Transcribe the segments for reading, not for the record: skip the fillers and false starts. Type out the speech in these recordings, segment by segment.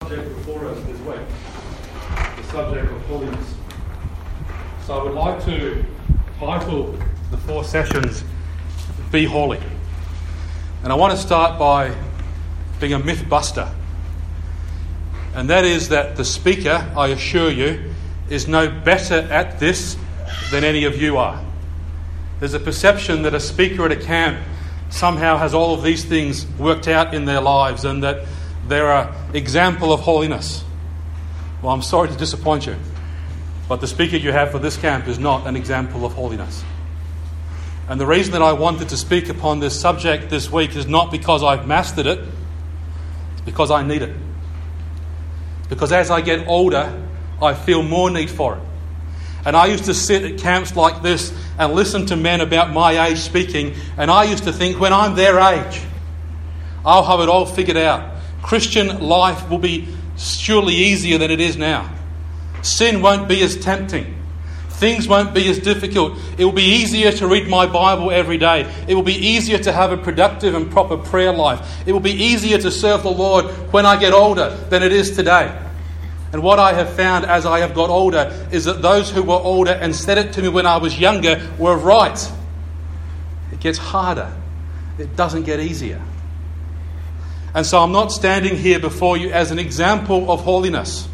subject before us this week, the subject of holiness. So I would like to title the 4 sessions, Be Holy. And I want to start by being a myth buster. And that is that the speaker, I assure you, is no better at this than any of you are. There's a perception that a speaker at a camp somehow has all of these things worked out in their lives and that they're an example of holiness. Well, I'm sorry to disappoint you, but the speaker you have for this camp is not an example of holiness. And the reason that I wanted to speak upon this subject this week is not because I've mastered it, it's because I need it. Because as I get older, I feel more need for it. And I used to sit at camps like this and listen to men about my age speaking, and I used to think, when I'm their age, I'll have it all figured out. Christian life will be surely easier than it is now. Sin won't be as tempting. Things won't be as difficult. It will be easier to read my Bible every day. It will be easier to have a productive and proper prayer life. It will be easier to serve the Lord when I get older than it is today. And what I have found as I have got older is that those who were older and said it to me when I was younger were right. It gets harder. It doesn't get easier. And so I'm not standing here before you as an example of holiness.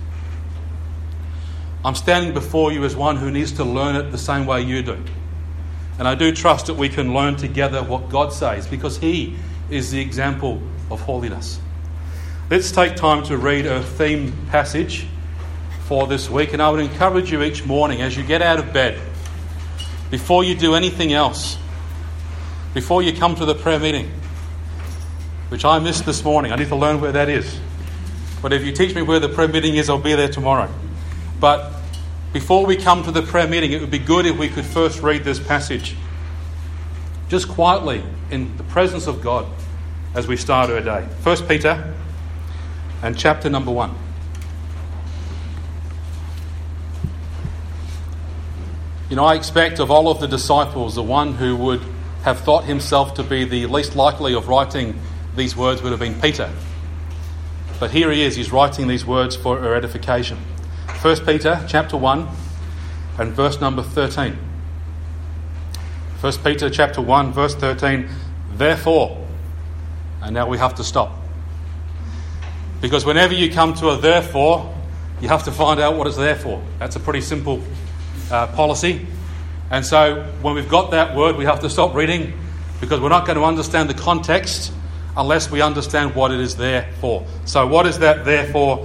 I'm standing before you as one who needs to learn it the same way you do. And I do trust that we can learn together what God says, because He is the example of holiness. Let's take time to read a theme passage for this week. And I would encourage you each morning as you get out of bed, before you do anything else, before you come to the prayer meeting, which I missed this morning. I need to learn where that is. But if you teach me where the prayer meeting is, I'll be there tomorrow. But before we come to the prayer meeting, it would be good if we could first read this passage just quietly in the presence of God as we start our day. 1 Peter and chapter number 1. You know, I expect of all of the disciples, the one who would have thought himself to be the least likely of writing these words would have been Peter. But here he is, he's writing these words for our edification. 1 Peter chapter 1 and verse number 13. 1 Peter chapter 1 verse 13. Therefore, and now we have to stop. Because whenever you come to a therefore, you have to find out what it's there for. That's a pretty simple policy. And so when we've got that word, we have to stop reading, because we're not going to understand the context unless we understand what it is there for. So what is that therefore?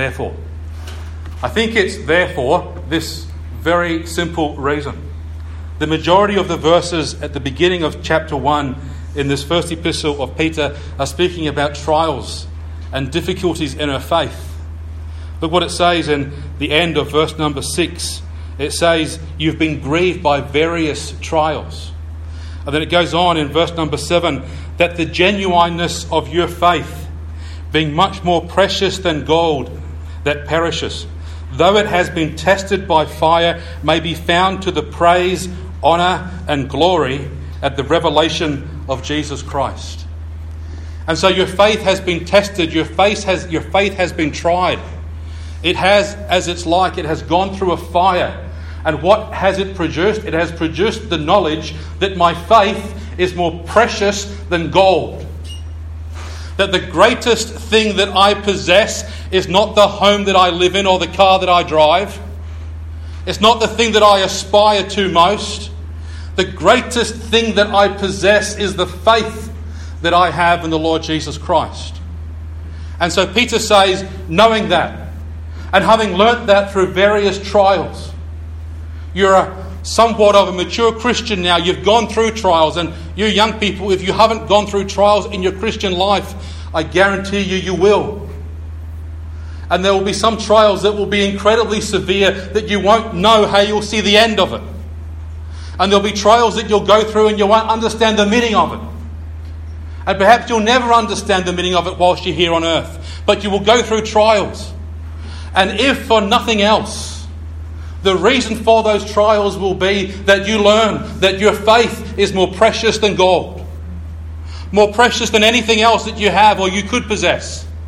I think it's there for this very simple reason. The majority of the verses at the beginning of chapter 1 in this first epistle of Peter are speaking about trials and difficulties in our faith. Look what it says in the end of verse number 6. It says, you've been grieved by various trials. And then it goes on in verse number 7, that the genuineness of your faith, being much more precious than gold that perishes, though it has been tested by fire, may be found to the praise, honour and glory at the revelation of Jesus Christ. And so your faith has been tested, your faith has been tried. It has, as it's like, it has gone through a fire. And what has it produced? It has produced the knowledge that my faith is more precious than gold. That the greatest thing that I possess is not the home that I live in or the car that I drive. It's not the thing that I aspire to most. The greatest thing that I possess is the faith that I have in the Lord Jesus Christ. And so Peter says, knowing that, and having learnt that through various trials, you're somewhat of a mature Christian now. You've gone through trials, and you young people, if you haven't gone through trials in your Christian life, I guarantee you will. And there will be some trials that will be incredibly severe that you won't know how you'll see the end of it. And there'll be trials that you'll go through and you won't understand the meaning of it. And perhaps you'll never understand the meaning of it whilst you're here on earth. But you will go through trials. And if for nothing else, the reason for those trials will be that you learn that your faith is more precious than gold. More precious than anything else that you have or you could possess.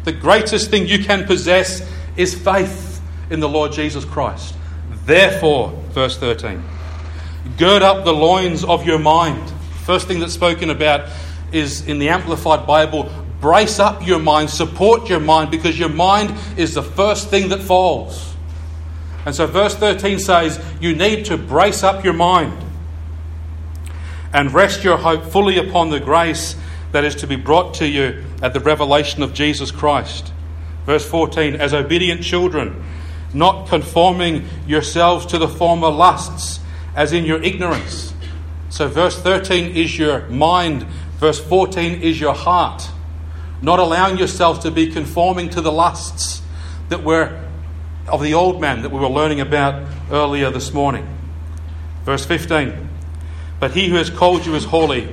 The greatest thing you can possess is faith in the Lord Jesus Christ. Therefore, verse 13, gird up the loins of your mind. First thing that's spoken about is in the Amplified Bible, brace up your mind, support your mind, because your mind is the first thing that falls. And so verse 13 says, you need to brace up your mind and rest your hope fully upon the grace that is to be brought to you at the revelation of Jesus Christ. Verse 14, as obedient children, not conforming yourselves to the former lusts, as in your ignorance. So verse 13 is your mind. Verse 14 is your heart. Not allowing yourself to be conforming to the lusts that were of the old man that we were learning about earlier this morning. Verse 15, but he who has called you is holy,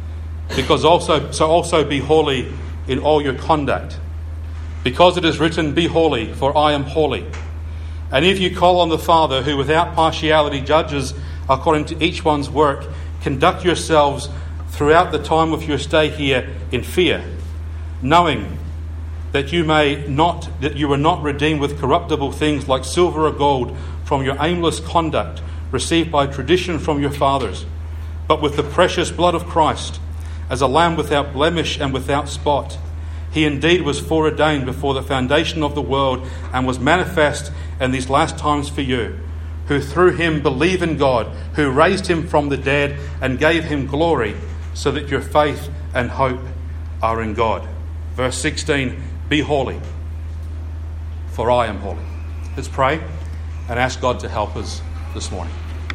also be holy in all your conduct. Because it is written, be holy, for I am holy. And if you call on the Father, who without partiality judges according to each one's work, conduct yourselves throughout the time of your stay here in fear, knowing that you were not redeemed with corruptible things like silver or gold from your aimless conduct received by tradition from your fathers, but with the precious blood of Christ, as a lamb without blemish and without spot. He indeed was foreordained before the foundation of the world, and was manifest in these last times for you, who through him believe in God, who raised him from the dead and gave him glory, so that your faith and hope are in God. Verse 16, be holy, for I am holy. Let's pray and ask God to help us this morning.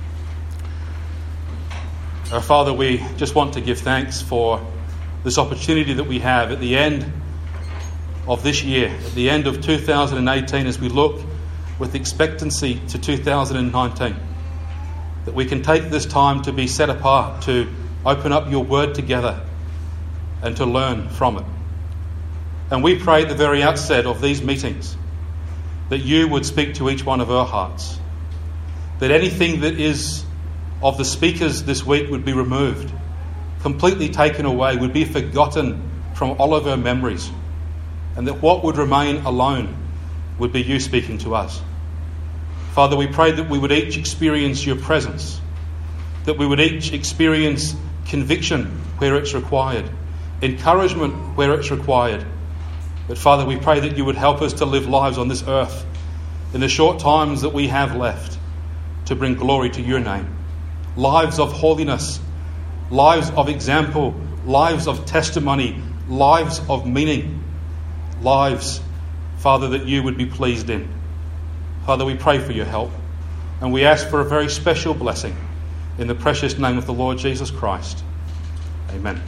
Our Father, we just want to give thanks for this opportunity that we have at the end of this year, at the end of 2018, as we look with expectancy to 2019, that we can take this time to be set apart, to open up your word together and to learn from it. And we pray at the very outset of these meetings that you would speak to each one of our hearts, that anything that is of the speakers this week would be removed, completely taken away, would be forgotten from all of our memories, and that what would remain alone would be you speaking to us. Father, we pray that we would each experience your presence, that we would each experience conviction where it's required, encouragement where it's required. But Father, we pray that you would help us to live lives on this earth in the short times that we have left to bring glory to your name. Lives of holiness, lives of example, lives of testimony, lives of meaning, lives, Father, that you would be pleased in. Father, we pray for your help, and we ask for a very special blessing in the precious name of the Lord Jesus Christ. Amen.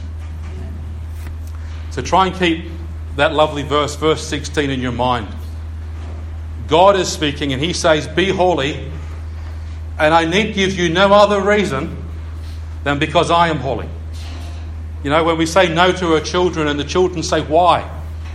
So try and keep that lovely verse 16 in your mind. God is speaking and he says, be holy, and I need give you no other reason than because I am holy. You know, when we say no to our children and the children say, why?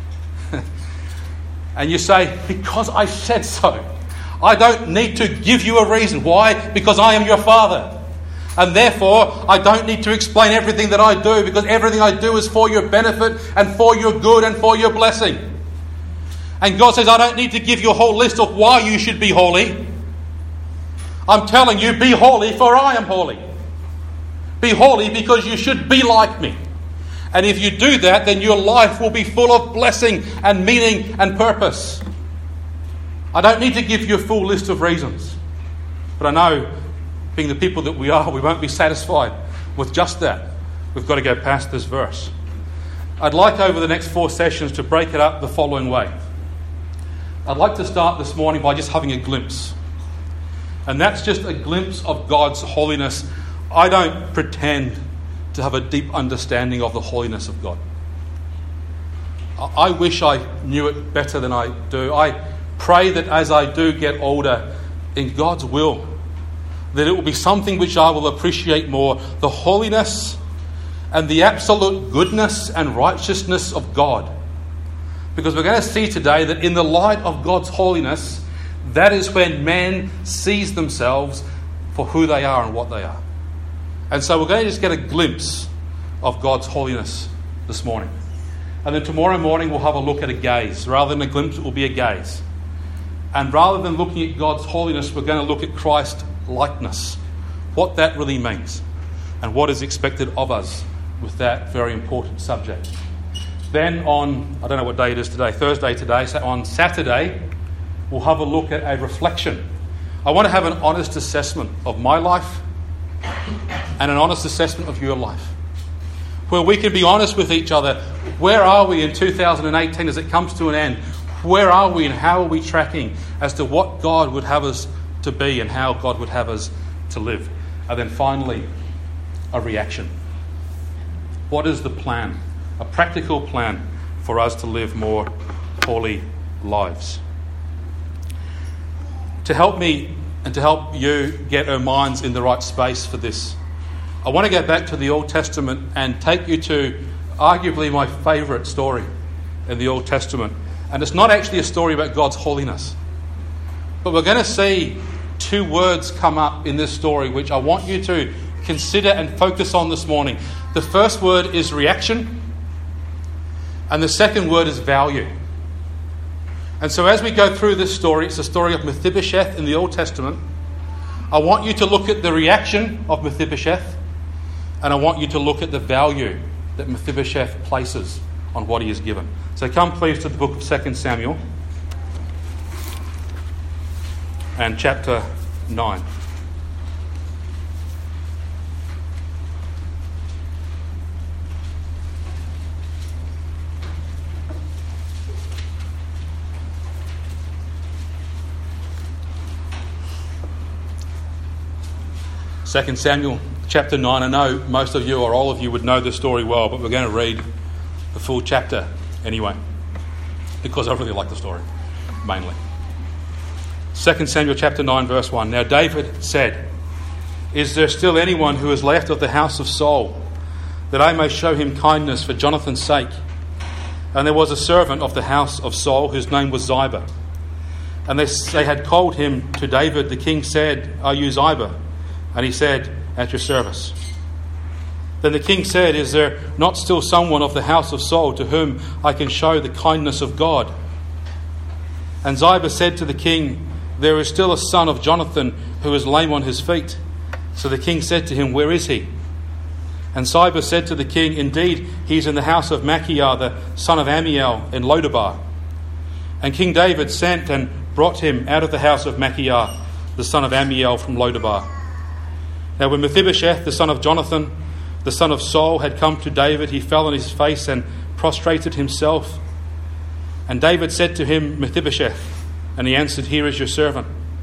And you say, because I said so. I don't need to give you a reason. Why? Because I am your Father. And therefore, I don't need to explain everything that I do, because everything I do is for your benefit and for your good and for your blessing. And God says, I don't need to give you a whole list of why you should be holy. I'm telling you, be holy, for I am holy. Be holy because you should be like me. And if you do that, then your life will be full of blessing and meaning and purpose. I don't need to give you a full list of reasons. But I know, being the people that we are, we won't be satisfied with just that. We've got to go past this verse. I'd like over the next 4 sessions to break it up the following way. I'd like to start this morning by just having a glimpse. And that's just a glimpse of God's holiness. I don't pretend to have a deep understanding of the holiness of God. I wish I knew it better than I do. I pray that as I do get older, in God's will, that it will be something which I will appreciate more, the holiness and the absolute goodness and righteousness of God. Because we're going to see today that in the light of God's holiness, that is when man sees themselves for who they are and what they are. And so we're going to just get a glimpse of God's holiness this morning. And then tomorrow morning we'll have a look at a gaze. Rather than a glimpse, it will be a gaze. And rather than looking at God's holiness, we're going to look at Christ's likeness. What that really means. And what is expected of us with that very important subject. Then on, I don't know what day it is today, Thursday today, so on Saturday, we'll have a look at a reflection. I want to have an honest assessment of my life and an honest assessment of your life. Where we can be honest with each other. Where are we in 2018 as it comes to an end? Where are we and how are we tracking as to what God would have us to be and how God would have us to live? And then finally, a reaction. What is the plan? A practical plan for us to live more holy lives. To help me and to help you get our minds in the right space for this, I want to go back to the Old Testament and take you to arguably my favourite story in the Old Testament. And it's not actually a story about God's holiness. But we're going to see two words come up in this story which I want you to consider and focus on this morning. The first word is reaction. And the second word is value. And so as we go through this story, it's the story of Mephibosheth in the Old Testament. I want you to look at the reaction of Mephibosheth. And I want you to look at the value that Mephibosheth places on what he is given. So come please to the book of 2 Samuel and chapter 9. Second Samuel chapter 9. I know most of you or all of you would know this story well, but we're going to read the full chapter anyway, because I really like the story, mainly. 2 Samuel chapter 9 verse 1. Now David said, "Is there still anyone who is left of the house of Saul, that I may show him kindness for Jonathan's sake?" And there was a servant of the house of Saul, whose name was Ziba. And they had called him to David. The king said, "Are you Ziba?" And he said, "At your service." Then the king said, "Is there not still someone of the house of Saul to whom I can show the kindness of God?" And Ziba said to the king, "There is still a son of Jonathan who is lame on his feet." So the king said to him, "Where is he?" And Ziba said to the king, "Indeed, he is in the house of Machir, the son of Ammiel, in Lodabar." And King David sent and brought him out of the house of Machir, the son of Ammiel, from Lodabar. Now when Mephibosheth, the son of Jonathan, the son of Saul, had come to David, he fell on his face and prostrated himself. And David said to him, "Mephibosheth." And he answered, "Here is your servant."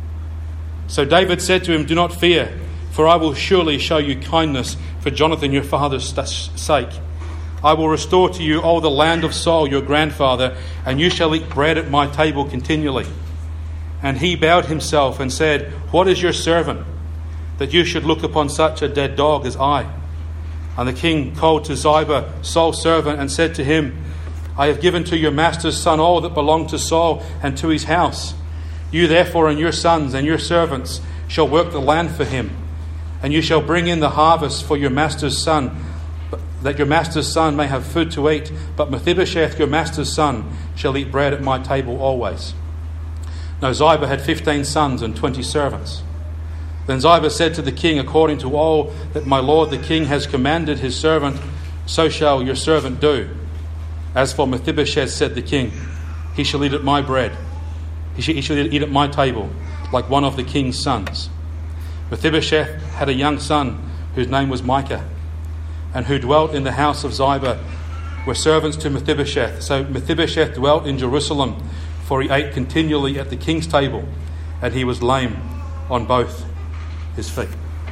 So David said to him, "Do not fear, for I will surely show you kindness for Jonathan your father's sake. I will restore to you all the land of Saul your grandfather, and you shall eat bread at my table continually." And he bowed himself and said, "What is your servant, that you should look upon such a dead dog as I?" And the king called to Ziba, Saul's servant, and said to him, "I have given to your master's son all that belonged to Saul and to his house. You therefore and your sons and your servants shall work the land for him, and you shall bring in the harvest for your master's son, that your master's son may have food to eat. But Mephibosheth, your master's son, shall eat bread at my table always." Now Ziba had 15 sons and 20 servants. Then Ziba said to the king, "According to all that my lord the king has commanded his servant, so shall your servant do. As for Mephibosheth," said the king, "he shall eat at my bread. He shall eat at my table, like one of the king's sons." Mephibosheth had a young son whose name was Micah, and who dwelt in the house of Ziba, were servants to Mephibosheth. So Mephibosheth dwelt in Jerusalem, for he ate continually at the king's table, and he was lame on both his feet.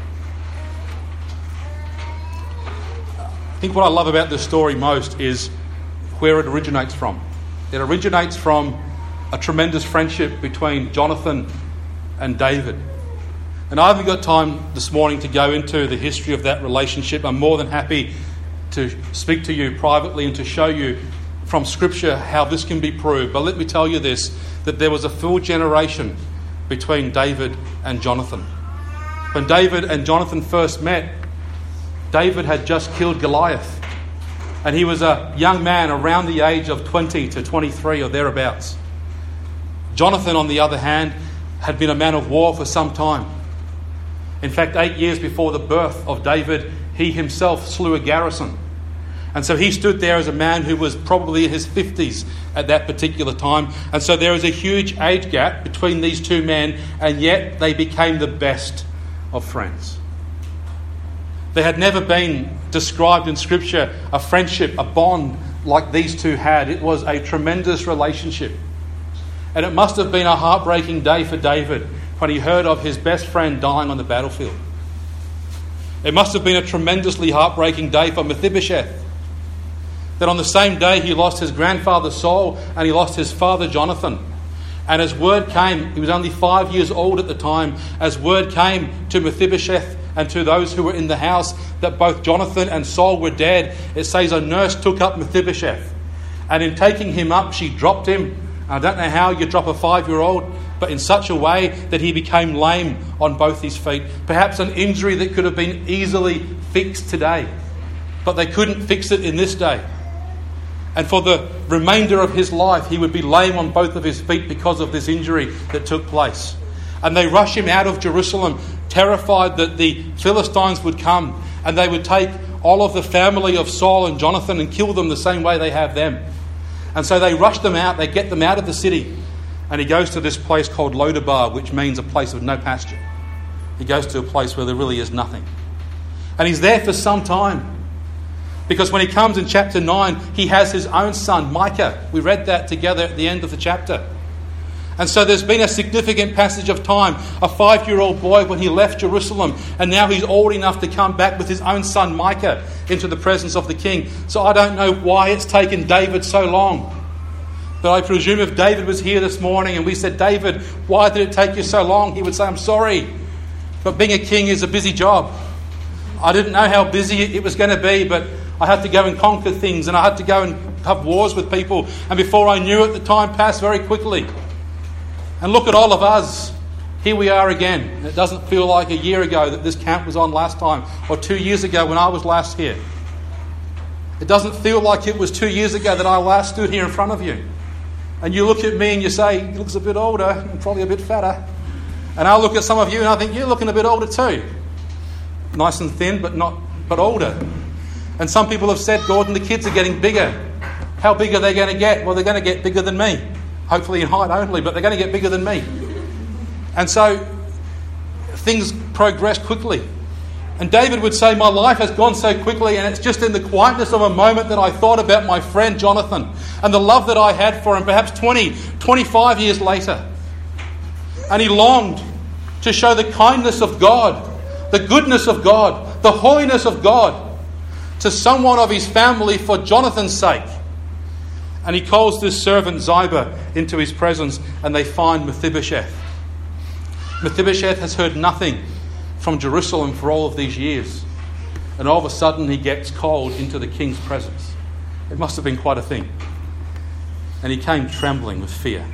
I think what I love about this story most is where it originates from. It originates from a tremendous friendship between Jonathan and David. And I haven't got time this morning to go into the history of that relationship. I'm more than happy to speak to you privately and to show you from Scripture how this can be proved. But let me tell you this, that there was a full generation between David and Jonathan. When David and Jonathan first met, David had just killed Goliath. And he was a young man around the age of 20 to 23 or thereabouts. Jonathan, on the other hand, had been a man of war for some time. In fact, 8 years before the birth of David, he himself slew a garrison. And so he stood there as a man who was probably in his 50s at that particular time. And so there is a huge age gap between these two men, and yet they became the best of friends. There had never been described in Scripture a friendship, a bond like these two had. It was a tremendous relationship. And it must have been a heartbreaking day for David when he heard of his best friend dying on the battlefield. It must have been a tremendously heartbreaking day for Mephibosheth. That on the same day he lost his grandfather Saul and he lost his father Jonathan. And as word came, he was only 5 years old at the time, as word came to Mephibosheth and to those who were in the house that both Jonathan and Saul were dead, it says a nurse took up Mephibosheth. And in taking him up, she dropped him. I don't know how you drop a 5-year-old, but in such a way that he became lame on both his feet. Perhaps an injury that could have been easily fixed today, but they couldn't fix it in this day. And for the remainder of his life, he would be lame on both of his feet because of this injury that took place. And they rush him out of Jerusalem, terrified that the Philistines would come and they would take all of the family of Saul and Jonathan and kill them the same way they have them. And so they rush them out, they get them out of the city. And he goes to this place called Lodabar, which means a place of no pasture. He goes to a place where there really is nothing. And he's there for some time. Because when he comes in chapter 9, he has his own son, Micah. We read that together at the end of the chapter. And so there's been a significant passage of time. A 5-year-old boy when he left Jerusalem, and now he's old enough to come back with his own son, Micah, into the presence of the king. So I don't know why it's taken David so long. But I presume if David was here this morning and we said, David, why did it take you so long? He would say, I'm sorry, but being a king is a busy job. I didn't know how busy it was going to be, but I had to go and conquer things, and I had to go and have wars with people. And before I knew it, the time passed very quickly. And look at all of us. Here we are again. It doesn't feel like a year ago that this camp was on last time, or 2 years ago when I was last here. It doesn't feel like it was 2 years ago that I last stood here in front of you. And you look at me and you say, he looks a bit older and probably a bit fatter. And I look at some of you and I think, you're looking a bit older too. Nice and thin, but older. And some people have said, Gordon, the kids are getting bigger. How big are they going to get? Well, they're going to get bigger than me. Hopefully in height only, but they're going to get bigger than me. And so things progress quickly. And David would say, my life has gone so quickly, and it's just in the quietness of a moment that I thought about my friend Jonathan and the love that I had for him, perhaps 20, 25 years later. And he longed to show the kindness of God, the goodness of God, the holiness of God to someone of his family for Jonathan's sake. And he calls this servant Ziba into his presence, and they find Mephibosheth. Mephibosheth has heard nothing from Jerusalem for all of these years. And all of a sudden he gets called into the king's presence. It must have been quite a thing. And he came trembling with fear.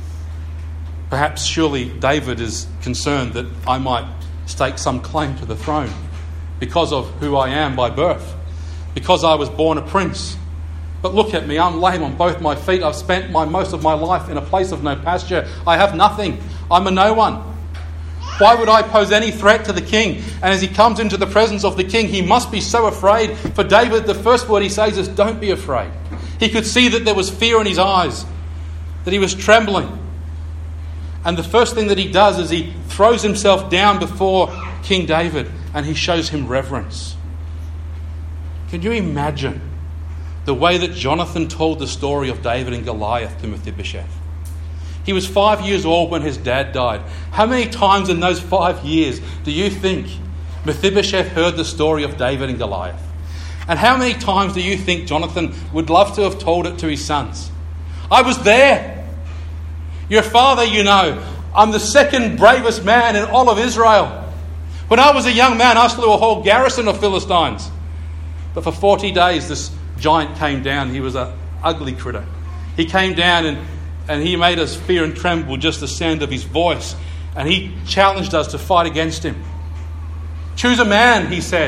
Perhaps surely David is concerned that I might stake some claim to the throne because of who I am by birth, because I was born a prince. But look at me, I'm lame on both my feet. I've spent most of my life in a place of no pasture. I have nothing. I'm a no one. Why would I pose any threat to the king? And as he comes into the presence of the king, he must be so afraid. For David, the first word he says is, don't be afraid. He could see that there was fear in his eyes, that he was trembling. And the first thing that he does is he throws himself down before King David and he shows him reverence. Can you imagine the way that Jonathan told the story of David and Goliath to Mephibosheth? He was 5 years old when his dad died. How many times in those 5 years do you think Mephibosheth heard the story of David and Goliath? And how many times do you think Jonathan would love to have told it to his sons? I was there. Your father, you know, I'm the second bravest man in all of Israel. When I was a young man, I slew a whole garrison of Philistines. But for 40 days, this giant came down. He was an ugly critter. He came down and he made us fear and tremble just the sound of his voice. And he challenged us to fight against him. Choose a man, he said,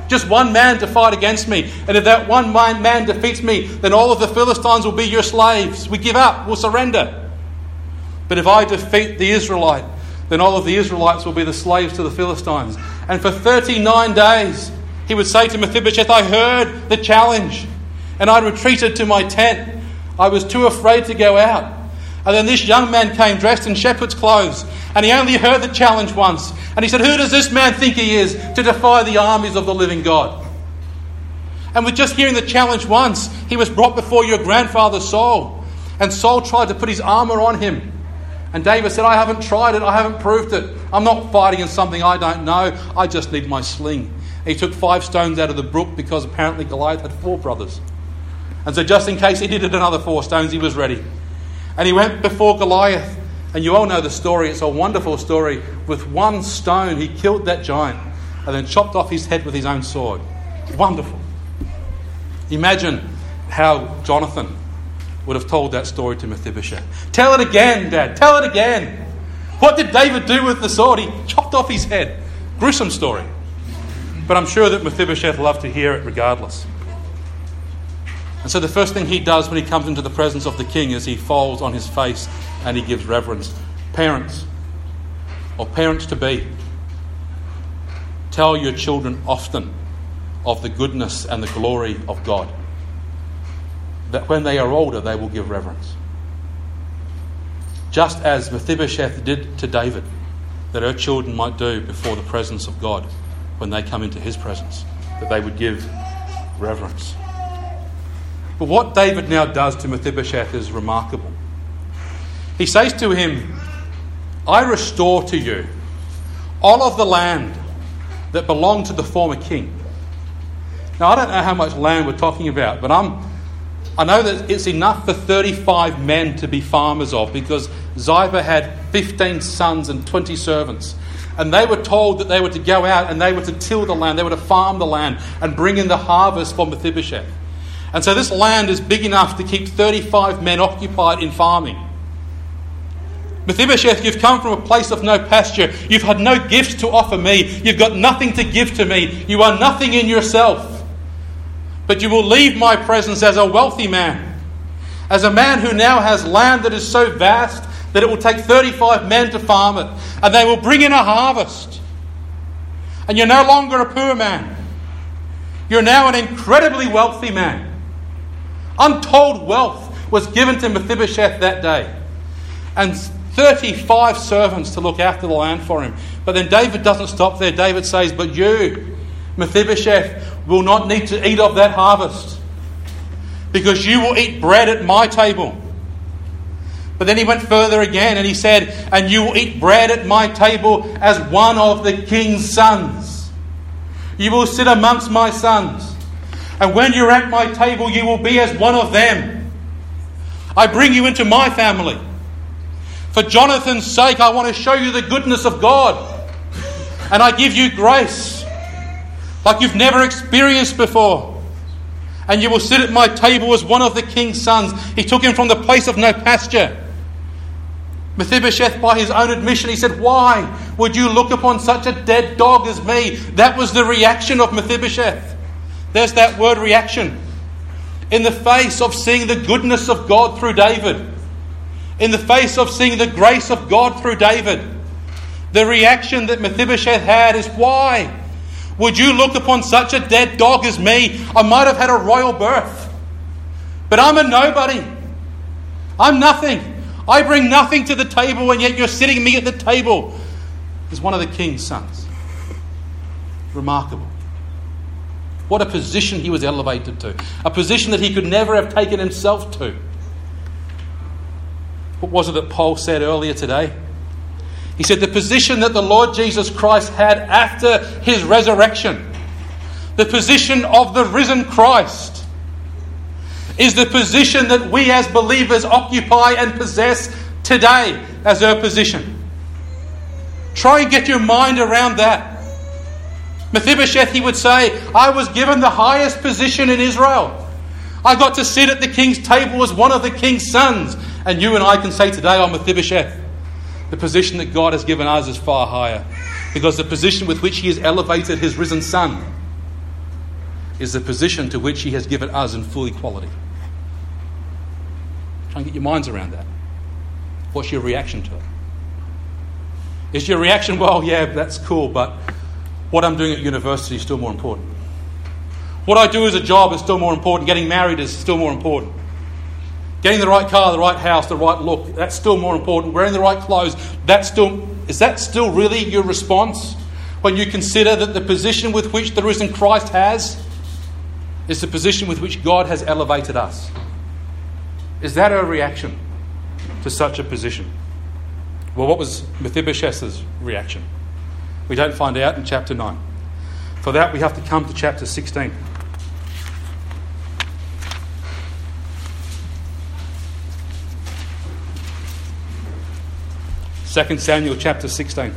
just one man to fight against me. And if that one man defeats me, then all of the Philistines will be your slaves. We give up. We'll surrender. But if I defeat the Israelite, then all of the Israelites will be the slaves to the Philistines. And for 39 days, he would say to Mephibosheth, I heard the challenge, and I retreated to my tent. I was too afraid to go out. And then this young man came dressed in shepherd's clothes, and he only heard the challenge once. And he said, who does this man think he is to defy the armies of the living God? And with just hearing the challenge once, he was brought before your grandfather Saul. And Saul tried to put his armour on him. And David said, I haven't tried it, I haven't proved it. I'm not fighting in something I don't know. I just need my sling. And he took 5 stones out of the brook because apparently Goliath had 4 brothers. And so just in case he needed another 4 stones, he was ready. And he went before Goliath. And you all know the story. It's a wonderful story. With 1 stone, he killed that giant and then chopped off his head with his own sword. Wonderful. Imagine how Jonathan would have told that story to Mephibosheth. Tell it again, Dad. Tell it again. What did David do with the sword? He chopped off his head. Gruesome story. But I'm sure that Mephibosheth loved to hear it regardless. And so the first thing he does when he comes into the presence of the king is he falls on his face and he gives reverence. Parents, or parents-to-be, tell your children often of the goodness and the glory of God, that when they are older they will give reverence. Just as Mephibosheth did to David, that her children might do before the presence of God when they come into his presence, that they would give reverence. But what David now does to Mephibosheth is remarkable. He says to him, I restore to you all of the land that belonged to the former king. Now, I don't know how much land we're talking about, but I know that it's enough for 35 men to be farmers of, because Ziba had 15 sons and 20 servants. And they were told that they were to go out and they were to till the land, they were to farm the land and bring in the harvest for Mephibosheth. And so this land is big enough to keep 35 men occupied in farming. Mephibosheth, you've come from a place of no pasture. You've had no gifts to offer me. You've got nothing to give to me. You are nothing in yourself. But you will leave my presence as a wealthy man, as a man who now has land that is so vast that it will take 35 men to farm it. And they will bring in a harvest. And you're no longer a poor man. You're now an incredibly wealthy man. Untold wealth was given to Mephibosheth that day. And 35 servants to look after the land for him. But then David doesn't stop there. David says, but you, Mephibosheth, will not need to eat of that harvest, because you will eat bread at my table. But then he went further again and he said, and you will eat bread at my table as one of the king's sons. You will sit amongst my sons. And when you're at my table, you will be as one of them. I bring you into my family. For Jonathan's sake, I want to show you the goodness of God. And I give you grace like you've never experienced before. And you will sit at my table as one of the king's sons. He took him from the place of no pasture. Mephibosheth, by his own admission, he said, why would you look upon such a dead dog as me? That was the reaction of Mephibosheth. There's that word reaction. In the face of seeing the goodness of God through David, in the face of seeing the grace of God through David, the reaction that Mephibosheth had is, why would you look upon such a dead dog as me? I might have had a royal birth, but I'm a nobody. I'm nothing. I bring nothing to the table, and yet you're sitting me at the table as one of the king's sons. Remarkable. What a position he was elevated to. A position that he could never have taken himself to. What was it that Paul said earlier today? He said the position that the Lord Jesus Christ had after his resurrection, the position of the risen Christ, is the position that we as believers occupy and possess today as our position. Try and get your mind around that. Mephibosheth, he would say, I was given the highest position in Israel. I got to sit at the king's table as one of the king's sons. And you and I can say today, oh, Mephibosheth, the position that God has given us is far higher, because the position with which he has elevated his risen son is the position to which he has given us in full equality. Try and get your minds around that. What's your reaction to it? Is your reaction, well, yeah, that's cool, but what I'm doing at university is still more important. What I do as a job is still more important. Getting married is still more important. Getting the right car, the right house, the right look, that's still more important. Wearing the right clothes, is that still really your response when you consider that the position with which the risen Christ has is the position with which God has elevated us? Is that our reaction to such a position? Well, what was Mephibosheth's reaction? We don't find out in chapter 9. For that, we have to come to chapter 16. Second Samuel chapter 16.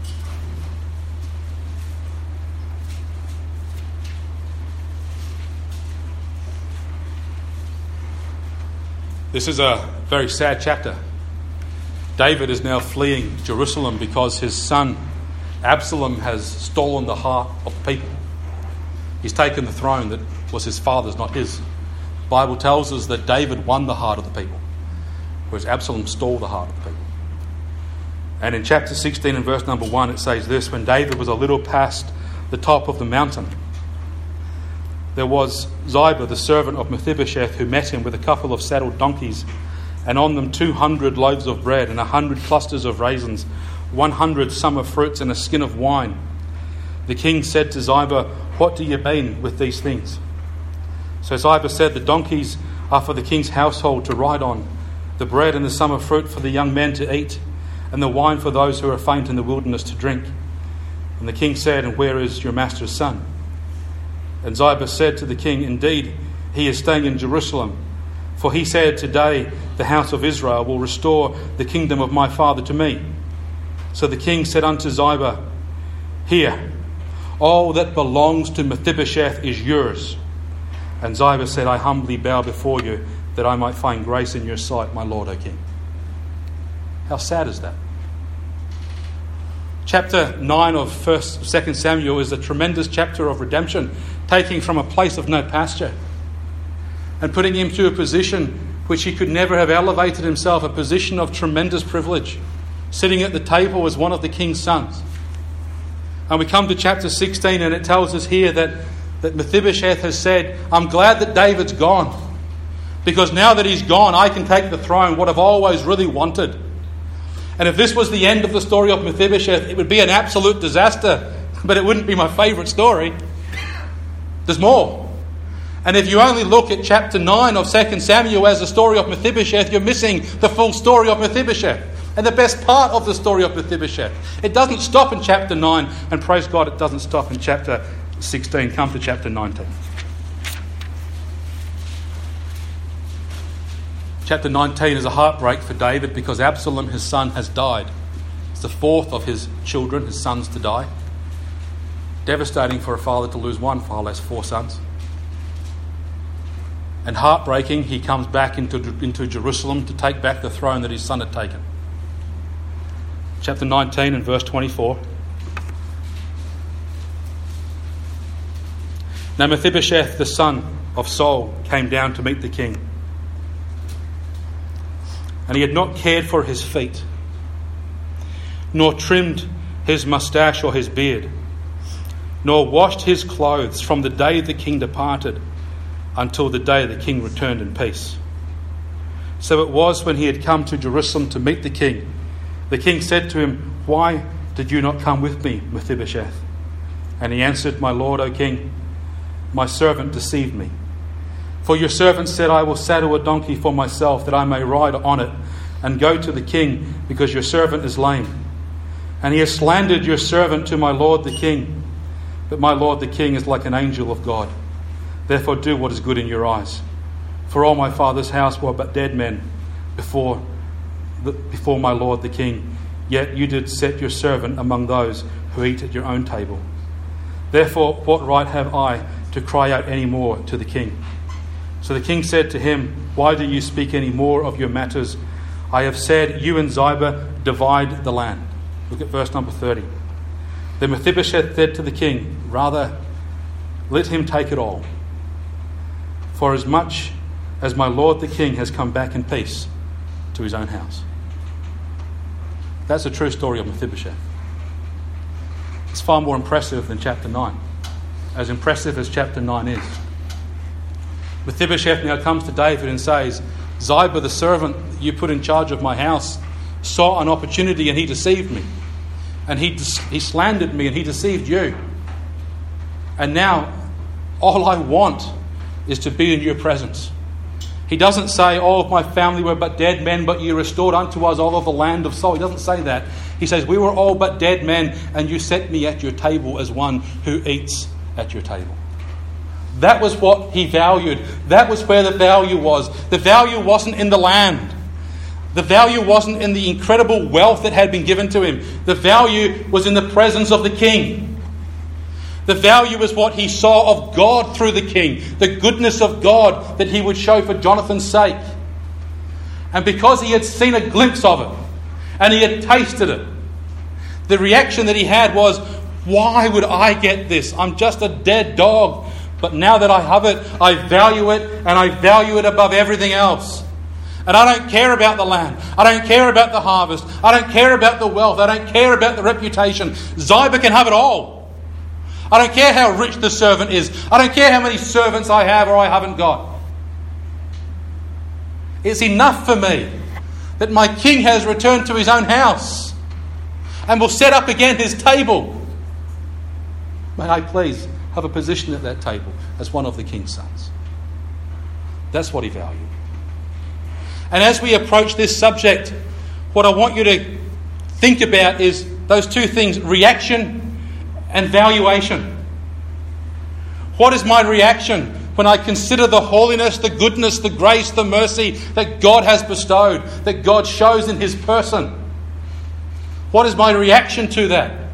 This is a very sad chapter. David is now fleeing Jerusalem because his son Absalom has stolen the heart of the people. He's taken the throne that was his father's, not his. The Bible tells us that David won the heart of the people, whereas Absalom stole the heart of the people. And in chapter 16 and verse number 1 it says this: when David was a little past the top of the mountain, there was Ziba, the servant of Mephibosheth, who met him with a couple of saddled donkeys, and on them 200 loaves of bread and 100 clusters of raisins, 100 summer fruits and a skin of wine. The king said to Ziba, "What do you mean with these things?" So Ziba said, "The donkeys are for the king's household to ride on, the bread and the summer fruit for the young men to eat, and the wine for those who are faint in the wilderness to drink." And the king said, "And where is your master's son?" And Ziba said to the king, "Indeed, he is staying in Jerusalem. For he said, 'Today the house of Israel will restore the kingdom of my father to me.'" So the king said unto Ziba, "Here, all that belongs to Mephibosheth is yours." And Ziba said, "I humbly bow before you, that I might find grace in your sight, my lord, O king." How sad is that? Chapter 9 of 2 Samuel is a tremendous chapter of redemption, taking from a place of no pasture and putting him to a position which he could never have elevated himself, a position of tremendous privilege, sitting at the table as one of the king's sons. And we come to chapter 16 and it tells us here that Mephibosheth has said, "I'm glad that David's gone, because now that he's gone, I can take the throne, what I've always really wanted." And if this was the end of the story of Mephibosheth, it would be an absolute disaster, but it wouldn't be my favourite story. There's more. And if you only look at chapter 9 of 2 Samuel as the story of Mephibosheth, you're missing the full story of Mephibosheth and the best part of the story of Mephibosheth. It doesn't stop in chapter 9, and praise God, it doesn't stop in chapter 16. Come to chapter 19. Chapter 19 is a heartbreak for David because Absalom, his son, has died. It's the fourth of his children, his sons, to die. Devastating for a father to lose one, far less 4 sons. And heartbreaking, he comes back into Jerusalem to take back the throne that his son had taken. Chapter 19 and verse 24. Now Mephibosheth, the son of Saul, came down to meet the king. And he had not cared for his feet, nor trimmed his moustache or his beard, nor washed his clothes from the day the king departed until the day the king returned in peace. So it was when he had come to Jerusalem to meet the king said to him, "Why did you not come with me, Mephibosheth?" And he answered, "My lord, O king, my servant deceived me. For your servant said, 'I will saddle a donkey for myself, that I may ride on it and go to the king, because your servant is lame. And he has slandered your servant to my lord the king. But my lord the king is like an angel of God. Therefore do what is good in your eyes. For all my father's house were but dead men before my lord the king. Yet you did set your servant among those who eat at your own table. Therefore what right have I to cry out any more to the king?' So the king said to him, 'Why do you speak any more of your matters? I have said, you and Ziba divide the land.'" Look at verse number 30. Then Mephibosheth said to the king, "Rather, let him take it all. For as much as my lord the king has come back in peace to his own house. That's a true story of Mephibosheth. It's far more impressive than chapter 9. As impressive as chapter 9 is. Mephibosheth now comes to David and says, Ziba, the servant you put in charge of my house, saw an opportunity and he deceived me. And he slandered me and he deceived you. And now all I want is to be in your presence. He doesn't say, all of my family were but dead men, but you restored unto us all of the land of Saul. He doesn't say that. He says, we were all but dead men, and you set me at your table as one who eats at your table. That was what he valued. That was where the value was. The value wasn't in the land. The value wasn't in the incredible wealth that had been given to him. The value was in the presence of the king. The value is what he saw of God through the king. The goodness of God that he would show for Jonathan's sake. And because he had seen a glimpse of it, and he had tasted it, the reaction that he had was, why would I get this? I'm just a dead dog. But now that I have it, I value it, and I value it above everything else. And I don't care about the land. I don't care about the harvest. I don't care about the wealth. I don't care about the reputation. Ziba can have it all. I don't care how rich the servant is. I don't care how many servants I have or I haven't got. It's enough for me that my king has returned to his own house and will set up again his table. May I please have a position at that table as one of the king's sons. That's what he valued. And as we approach this subject, what I want you to think about is those two things, reaction and valuation. What is my reaction when I consider the holiness, the goodness, the grace, the mercy that God has bestowed, that God shows in his person? What is my reaction to that?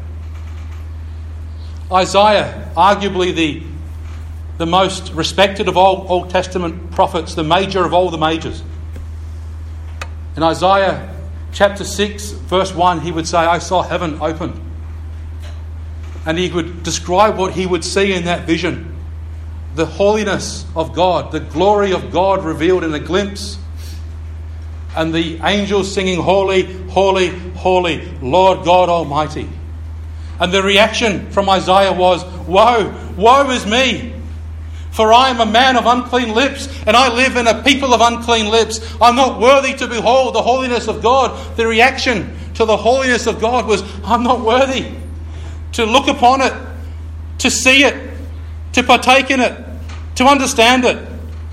Isaiah, arguably the most respected of all Old Testament prophets, the major of all the majors. In Isaiah chapter 6, verse 1, he would say, I saw heaven opened. And he would describe what he would see in that vision. The holiness of God, the glory of God revealed in a glimpse. And the angels singing, holy, holy, holy, Lord God Almighty. And the reaction from Isaiah was, woe, woe is me. For I am a man of unclean lips, and I live in a people of unclean lips. I'm not worthy to behold the holiness of God. The reaction to the holiness of God was, I'm not worthy to look upon it, to see it, to partake in it, to understand it.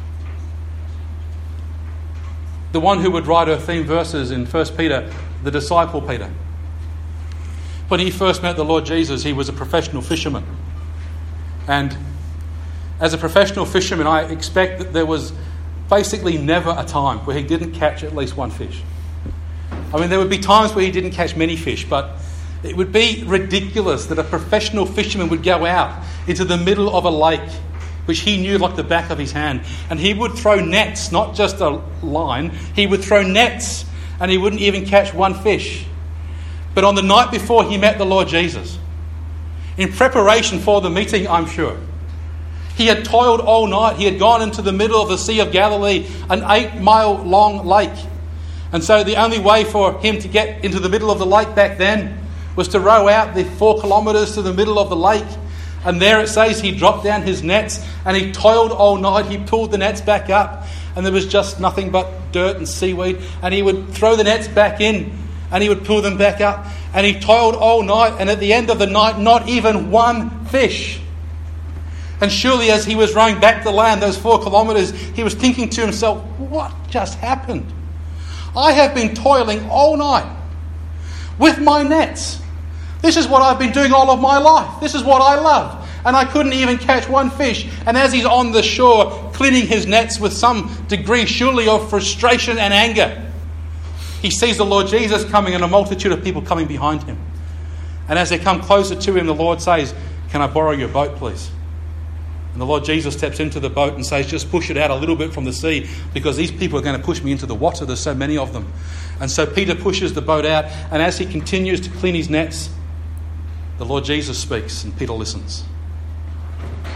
The one who would write our theme verses in 1 Peter, the disciple Peter. When he first met the Lord Jesus, he was a professional fisherman. And as a professional fisherman, I expect that there was basically never a time where he didn't catch at least one fish. I mean, there would be times where he didn't catch many fish, but it would be ridiculous that a professional fisherman would go out into the middle of a lake, which he knew like the back of his hand, and he would throw nets, not just a line, he would throw nets, and he wouldn't even catch one fish. But on the night before he met the Lord Jesus, in preparation for the meeting, I'm sure, he had toiled all night. He had gone into the middle of the Sea of Galilee, an 8-mile long lake. And so the only way for him to get into the middle of the lake back then was to row out the 4 kilometres to the middle of the lake. And there it says he dropped down his nets and he toiled all night. He pulled the nets back up and there was just nothing but dirt and seaweed. And he would throw the nets back in and he would pull them back up. And he toiled all night, and at the end of the night, not even one fish. And surely as he was rowing back to land, those 4 kilometres, he was thinking to himself, what just happened? I have been toiling all night with my nets. This is what I've been doing all of my life. This is what I love. And I couldn't even catch one fish. And as he's on the shore, cleaning his nets with some degree, surely, of frustration and anger, he sees the Lord Jesus coming and a multitude of people coming behind him. And as they come closer to him, the Lord says, can I borrow your boat, please? And the Lord Jesus steps into the boat and says, just push it out a little bit from the sea, because these people are going to push me into the water. There's so many of them. And so Peter pushes the boat out, and as he continues to clean his nets, the Lord Jesus speaks and Peter listens.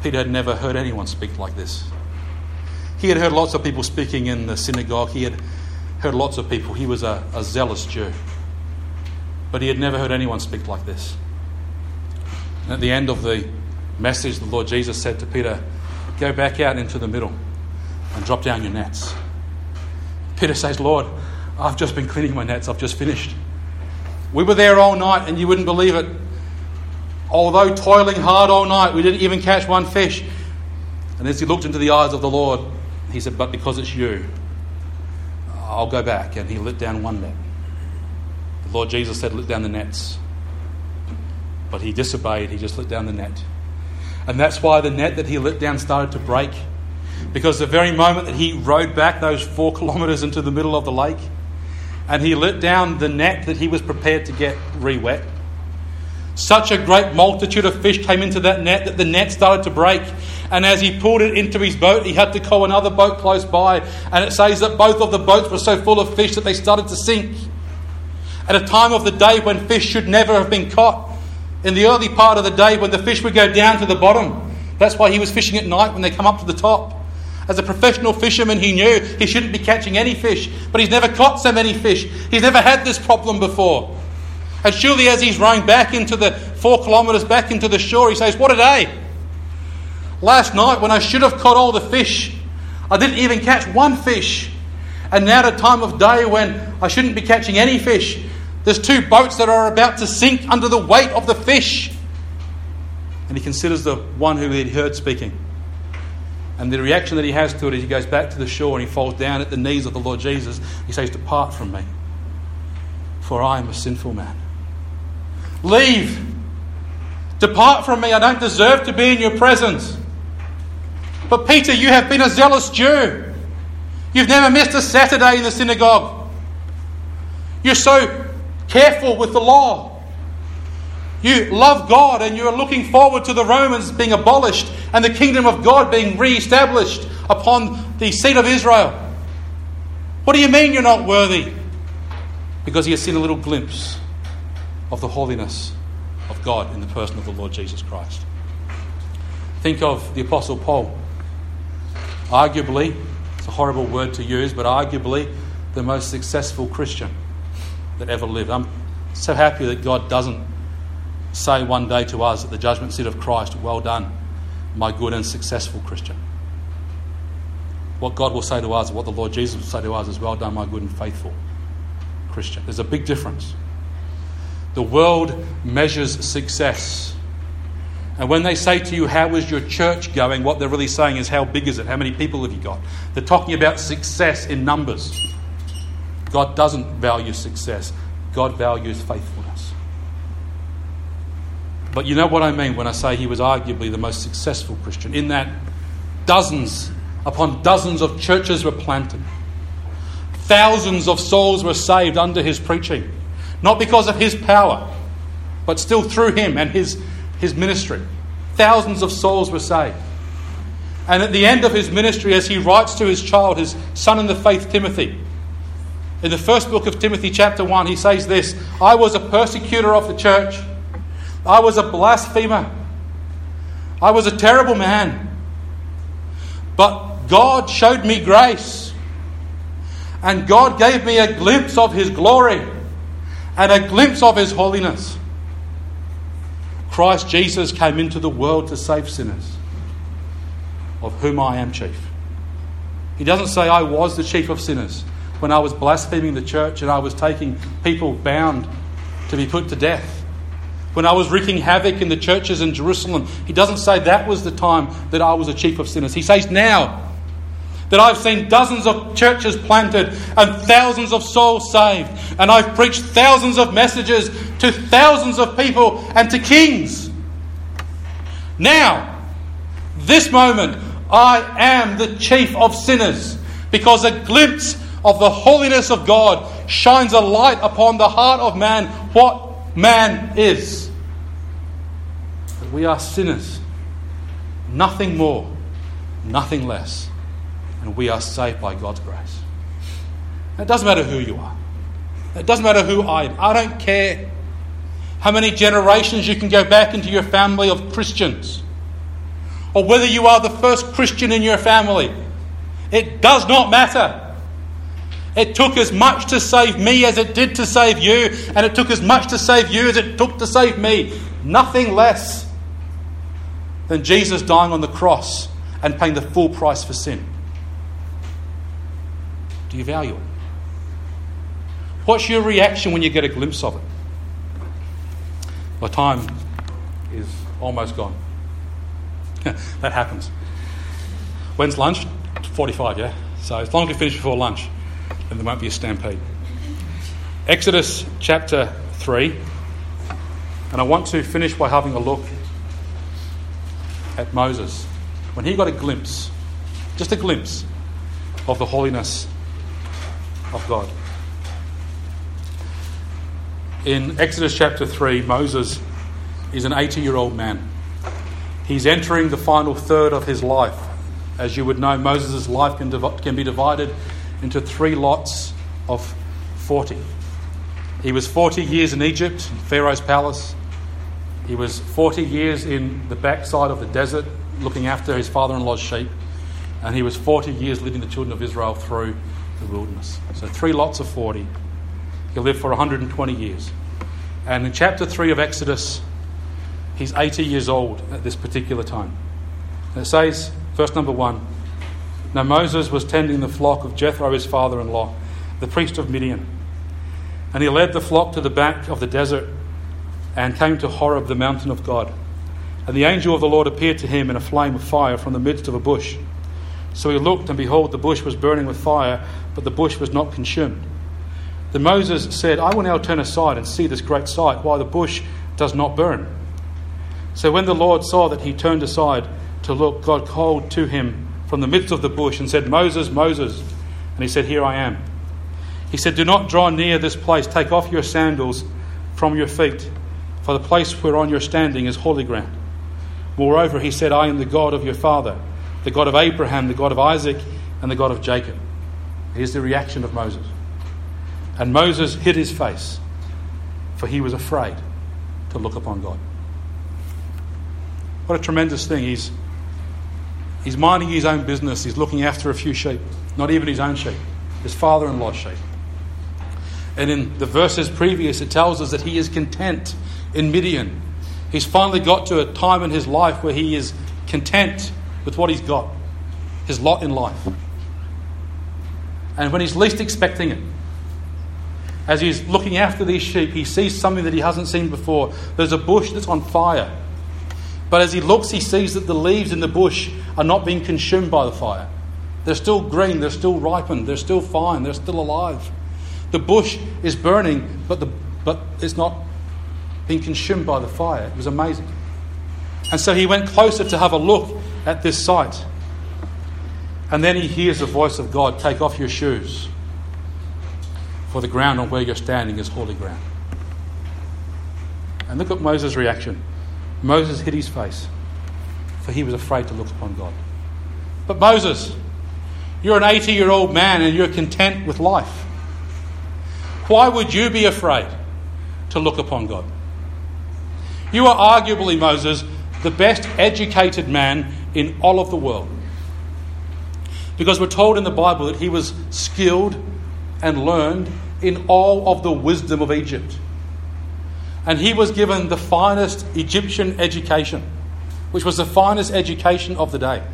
Peter had never heard anyone speak like this. He had heard lots of people speaking in the synagogue. He had heard lots of people. He was a zealous Jew. But he had never heard anyone speak like this. And at the end of the message, the Lord Jesus said to Peter, "Go back out into the middle and drop down your nets." Peter says, "Lord, I've just been cleaning my nets. I've just finished. We were there all night and you wouldn't believe it. Although toiling hard all night, we didn't even catch one fish." And as he looked into the eyes of the Lord, he said, "But because it's you, I'll go back." And he let down one net. The Lord Jesus said, "Let down the nets." But he disobeyed. He just let down the net. And that's why the net that he let down started to break. Because the very moment that he rowed back those 4 kilometres into the middle of the lake, and he let down the net that he was prepared to get re-wet, such a great multitude of fish came into that net that the net started to break. And as he pulled it into his boat, he had to call another boat close by. And it says that both of the boats were so full of fish that they started to sink. At a time of the day when fish should never have been caught. In the early part of the day when the fish would go down to the bottom. That's why he was fishing at night when they come up to the top. As a professional fisherman, he knew he shouldn't be catching any fish. But he's never caught so many fish. He's never had this problem before. And surely as he's rowing back into the 4 kilometres back into the shore, he says, "What a day! Last night when I should have caught all the fish, I didn't even catch one fish. And now at a time of day when I shouldn't be catching any fish, there's 2 boats that are about to sink under the weight of the fish." And he considers the one who he'd heard speaking. And the reaction that he has to it is he goes back to the shore and he falls down at the knees of the Lord Jesus. He says, "Depart from me, for I am a sinful man." Leave. Depart from me. I don't deserve to be in your presence. But Peter, you have been a zealous Jew. You've never missed a Saturday in the synagogue. You're so careful with the law. You love God and you're looking forward to the Romans being abolished and the kingdom of God being re-established upon the seat of Israel. What do you mean you're not worthy? Because he has seen a little glimpse of the holiness of God in the person of the Lord Jesus Christ. Think of the Apostle Paul. Arguably, it's a horrible word to use, but arguably the most successful Christian that ever lived. I'm so happy that God doesn't say one day to us at the judgment seat of Christ, "Well done, my good and successful Christian." What God will say to us, what the Lord Jesus will say to us is, "Well done, my good and faithful Christian." There's a big difference. The world measures success. And when they say to you, "How is your church going?" what they're really saying is, "How big is it? How many people have you got?" They're talking about success in numbers. God doesn't value success. God values faithfulness. But you know what I mean when I say he was arguably the most successful Christian, in that dozens upon dozens of churches were planted. Thousands of souls were saved under his preaching. Not because of his power, but still through him and his ministry. Thousands of souls were saved. And at the end of his ministry, as he writes to his child, his son in the faith, Timothy, in the first book of Timothy, chapter 1, he says this: "I was a persecutor of the church. I was a blasphemer. I was a terrible man. But God showed me grace. And God gave me a glimpse of his glory and a glimpse of his holiness. Christ Jesus came into the world to save sinners, of whom I am chief." He doesn't say, "I was the chief of sinners when I was blaspheming the church and I was taking people bound to be put to death. When I was wreaking havoc in the churches in Jerusalem." He doesn't say that was the time that I was a chief of sinners. He says now that I've seen dozens of churches planted and thousands of souls saved. And I've preached thousands of messages to thousands of people and to kings. Now, this moment, I am the chief of sinners, because a glimpse of the holiness of God shines a light upon the heart of man, what man is. That we are sinners, nothing more, nothing less. And we are saved by God's grace. It doesn't matter who you are. It doesn't matter who I am. I don't care how many generations you can go back into your family of Christians. or whether you are the first Christian in your family. It does not matter. It took as much to save me as it did to save you, and it took as much to save you as it took to save me. Nothing less than Jesus dying on the cross and paying the full price for sin. Do you value it? What's your reaction when you get a glimpse of it? My time is almost gone. That happens. When's lunch? 45, yeah? So as long as we finish before lunch, then there won't be a stampede. Exodus chapter 3. And I want to finish by having a look at Moses. When he got a glimpse, just a glimpse, of the holiness of God. In Exodus chapter 3, Moses is an 80-year-old man. He's entering the final third of his life. As you would know, Moses' life can be divided into 3 lots of 40. He was 40 years in Egypt, in Pharaoh's palace. He was 40 years in the backside of the desert, looking after his father-in-law's sheep. And he was 40 years leading the children of Israel through the wilderness. So 3 lots of 40. He lived for 120 years. And in chapter 3 of Exodus, he's 80 years old at this particular time. And it says, verse number 1, Now Moses was tending the flock of Jethro, his father-in-law, the priest of Midian. And he led the flock to the back of the desert and came to Horeb, the mountain of God. And the angel of the Lord appeared to him in a flame of fire from the midst of a bush. So he looked, and behold, the bush was burning with fire, but the bush was not consumed. Then Moses said, I will now turn aside and see this great sight, why the bush does not burn. So when the Lord saw that he turned aside to look, God called to him from the midst of the bush and said, Moses, Moses. And he said, Here I am. He said, Do not draw near this place. Take off your sandals from your feet, for the place whereon you're standing is holy ground. Moreover, he said, I am the God of your father, the God of Abraham, the God of Isaac, and the God of Jacob. Here's the reaction of Moses. And Moses hid his face, for he was afraid to look upon God. What a tremendous thing. He's minding his own business. He's looking after a few sheep. Not even his own sheep. His father-in-law's sheep. And in the verses previous, it tells us that he is content in Midian. He's finally got to a time in his life where he is content with what he's got. His lot in life. And when he's least expecting it, as he's looking after these sheep, he sees something that he hasn't seen before. There's a bush that's on fire. But as he looks, he sees that the leaves in the bush are not being consumed by the fire. They're still green, they're still ripened, they're still fine, they're still alive. The bush is burning, but it's not being consumed by the fire. It was amazing. And so he went closer to have a look at this sight. And then he hears the voice of God, Take off your shoes, for the ground on where you're standing is holy ground. And look at Moses' reaction. Moses hid his face, for he was afraid to look upon God. But Moses, you're an 80-year-old man and you're content with life. Why would you be afraid to look upon God? You are arguably, Moses, the best educated man in all of the world. Because we're told in the Bible that he was skilled and learned in all of the wisdom of Egypt. And he was given the finest Egyptian education, which was the finest education of the day.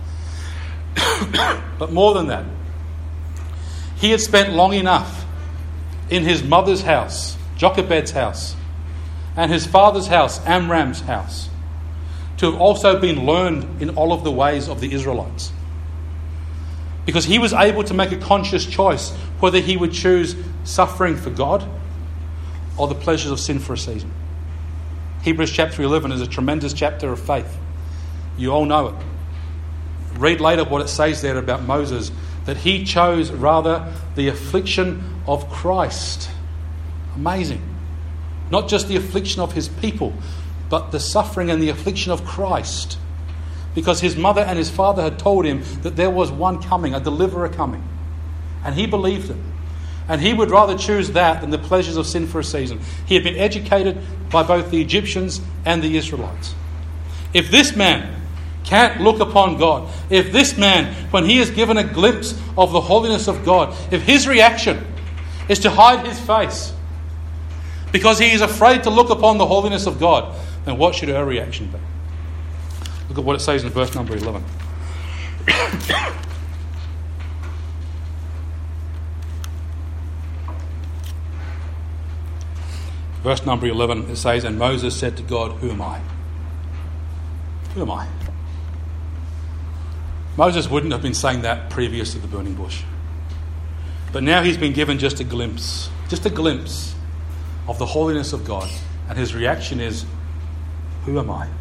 But more than that, he had spent long enough in his mother's house, Jochebed's house, and his father's house, Amram's house, to have also been learned in all of the ways of the Israelites. Because he was able to make a conscious choice whether he would choose suffering for God or the pleasures of sin for a season. Hebrews chapter 11 is a tremendous chapter of faith. You all know it. Read later what it says there about Moses, that he chose rather the affliction of Christ. Amazing. Not just the affliction of his people, but the suffering and the affliction of Christ. Because his mother and his father had told him that there was one coming, a deliverer coming. And he believed it. And he would rather choose that than the pleasures of sin for a season. He had been educated by both the Egyptians and the Israelites. If this man can't look upon God, if this man, when he is given a glimpse of the holiness of God, if his reaction is to hide his face because he is afraid to look upon the holiness of God, then what should our reaction be? Look at what it says in verse number 11. Verse number 11, it says, "And Moses said to God, 'Who am I?'" Who am I? Moses wouldn't have been saying that previous to the burning bush. But now he's been given just a glimpse of the holiness of God. And his reaction is, who am I?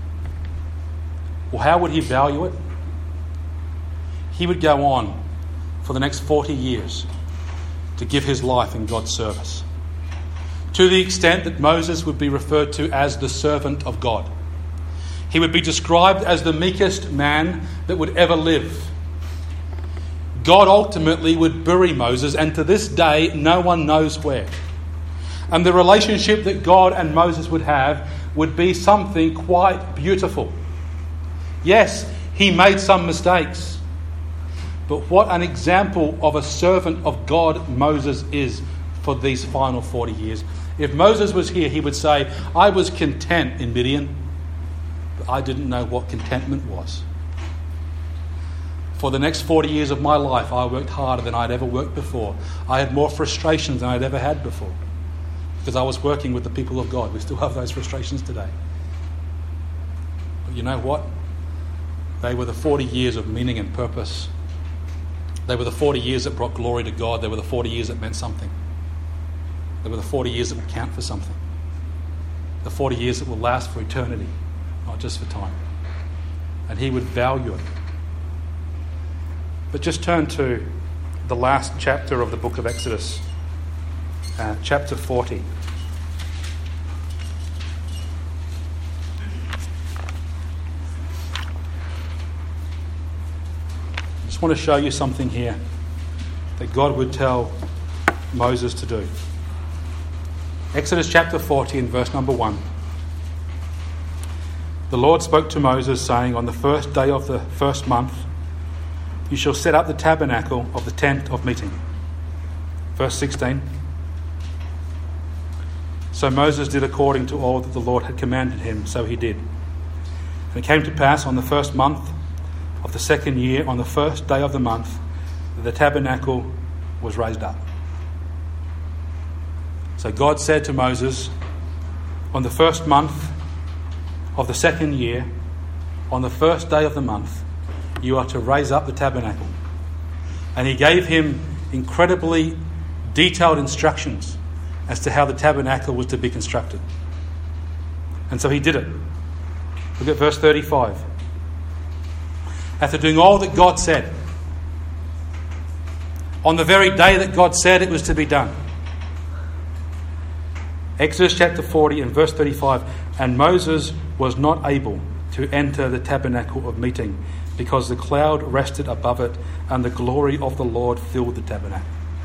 Well, how would he value it? He would go on for the next 40 years to give his life in God's service, to the extent that Moses would be referred to as the servant of God. He would be described as the meekest man that would ever live. God ultimately would bury Moses, and to this day, no one knows where. And the relationship that God and Moses would have would be something quite beautiful. Yes, he made some mistakes, but what an example of a servant of God Moses is for these final 40 years. If Moses was here, he would say, "I was content in Midian, but I didn't know what contentment was. For the next 40 years of my life, I worked harder than I'd ever worked before. I had more frustrations than I'd ever had before, because I was working with the people of God." We still have those frustrations today. But you know what? They were the 40 years of meaning and purpose. They were the 40 years that brought glory to God. They were the 40 years that meant something. They were the 40 years that would count for something. The 40 years that will last for eternity, not just for time. And he would value it. But just turn to the last chapter of the book of Exodus, chapter 40. I just want to show you something here that God would tell Moses to do. Exodus chapter 40 and verse number 1. "The Lord spoke to Moses, saying, 'On the first day of the first month, you shall set up the tabernacle of the tent of meeting.'" Verse 16. "So Moses did according to all that the Lord had commanded him, so he did. And it came to pass on the first month of the second year, on the first day of the month, that the tabernacle was raised up." So God said to Moses, "On the first month of the second year, on the first day of the month, you are to raise up the tabernacle." And he gave him incredibly detailed instructions as to how the tabernacle was to be constructed. And so he did it. Look at verse 35. After doing all that God said, on the very day that God said it was to be done. Exodus chapter 40 and verse 35. "And Moses was not able to enter the tabernacle of meeting, because the cloud rested above it, and the glory of the Lord filled the tabernacle."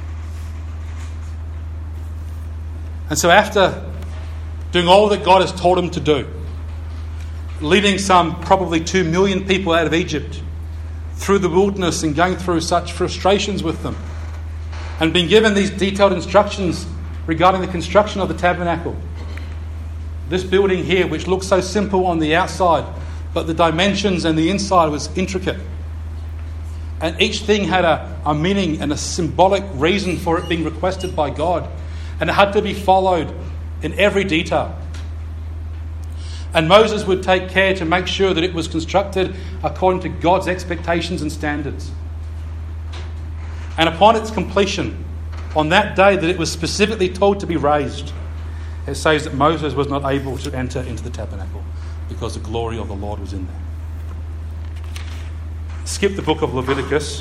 And so after doing all that God has told him to do, leading some probably 2 million people out of Egypt through the wilderness and going through such frustrations with them, and being given these detailed instructions regarding the construction of the tabernacle, this building here, which looks so simple on the outside, but the dimensions and the inside was intricate. And each thing had a meaning and a symbolic reason for it being requested by God. And it had to be followed in every detail. And Moses would take care to make sure that it was constructed according to God's expectations and standards. And upon its completion, on that day that it was specifically told to be raised, it says that Moses was not able to enter into the tabernacle because the glory of the Lord was in there. Skip the book of Leviticus,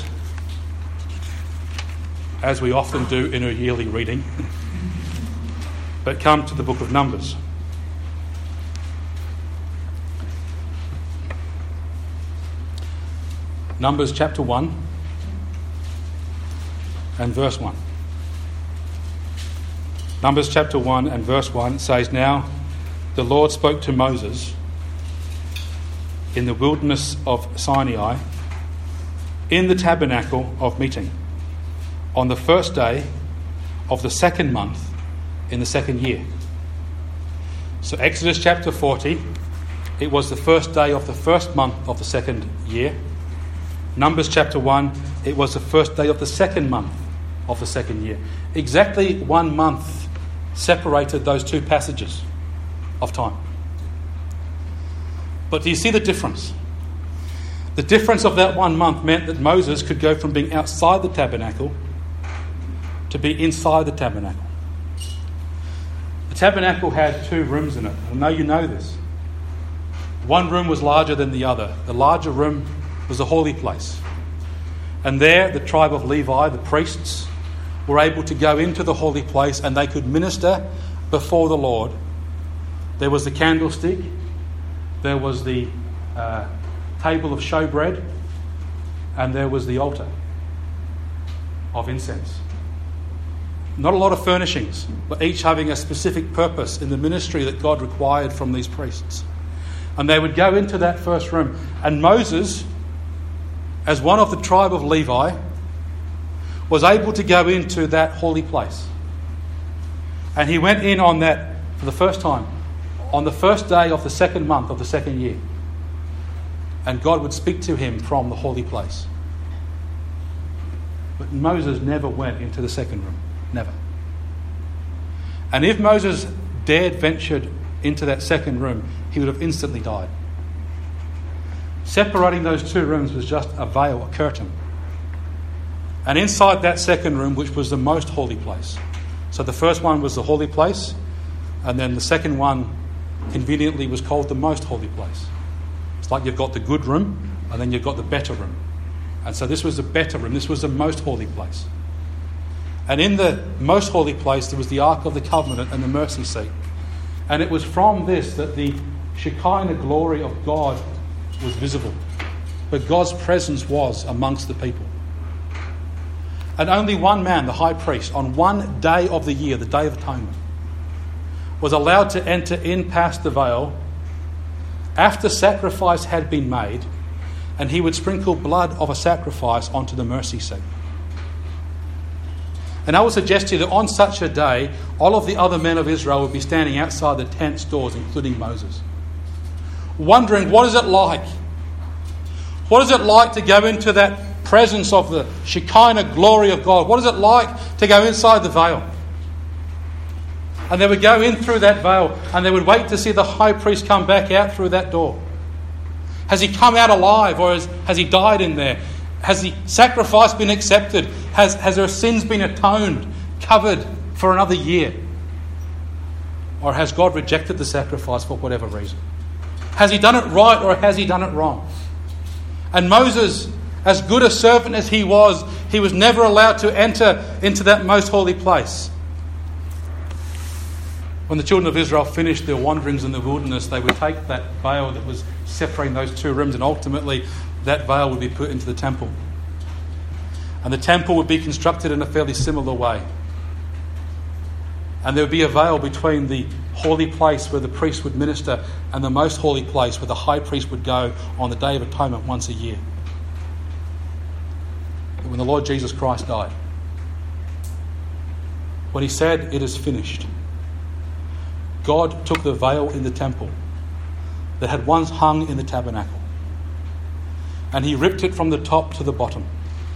as we often do in a yearly reading, but come to the book of Numbers. Numbers chapter 1 and verse 1. Numbers chapter 1 and verse 1 says, "Now the Lord spoke to Moses in the wilderness of Sinai, in the tabernacle of meeting, on the first day of the second month in the second year. So Exodus chapter 40, it was the first day of the first month of the second year. Numbers chapter 1, it was the first day of the second month of the second year. Exactly 1 month separated those two passages of time. But do you see the difference? The difference of that 1 month meant that Moses could go from being outside the tabernacle to be inside the tabernacle. The tabernacle had 2 rooms in it. I know you know this. One room was larger than the other. The larger room was the holy place. And there, the tribe of Levi, the priests, were able to go into the holy place and they could minister before the Lord. There was the candlestick. There was the table of showbread. And there was the altar of incense. Not a lot of furnishings, but each having a specific purpose in the ministry that God required from these priests. And they would go into that first room. And Moses, as one of the tribe of Levi, was able to go into that holy place. And he went in on that for the first time, on the first day of the second month of the second year. And God would speak to him from the holy place. But Moses never went into the second room. Never. And if Moses dared ventured into that second room, he would have instantly died. Separating those 2 rooms was just a veil, a curtain. And inside that second room, which was the most holy place. So the first one was the holy place, and then the second one conveniently was called the most holy place. It's like you've got the good room, and then you've got the better room. And so this was the better room. This was the most holy place. And in the most holy place, there was the Ark of the Covenant and the mercy seat. And it was from this that the Shekinah glory of God was visible. But God's presence was amongst the people. And only one man, the high priest, on one day of the year, the Day of Atonement, was allowed to enter in past the veil after sacrifice had been made, and he would sprinkle blood of a sacrifice onto the mercy seat. And I would suggest to you that on such a day, all of the other men of Israel would be standing outside the tent's doors, including Moses, wondering, what is it like? What is it like to go into that presence of the Shekinah glory of God? What is it like to go inside the veil? And they would go in through that veil and they would wait to see the high priest come back out through that door. Has he come out alive, or has he died in there? Has the sacrifice been accepted? Has their sins been atoned, covered for another year? Or has God rejected the sacrifice for whatever reason? Has he done it right, or has he done it wrong? And Moses, as good a servant as he was never allowed to enter into that most holy place. When the children of Israel finished their wanderings in the wilderness, they would take that veil that was separating those 2 rooms, and ultimately that veil would be put into the temple. And the temple would be constructed in a fairly similar way. And there would be a veil between the holy place where the priest would minister and the most holy place where the high priest would go on the Day of Atonement once a year. But when the Lord Jesus Christ died, when he said, "It is finished," God took the veil in the temple that had once hung in the tabernacle, and he ripped it from the top to the bottom.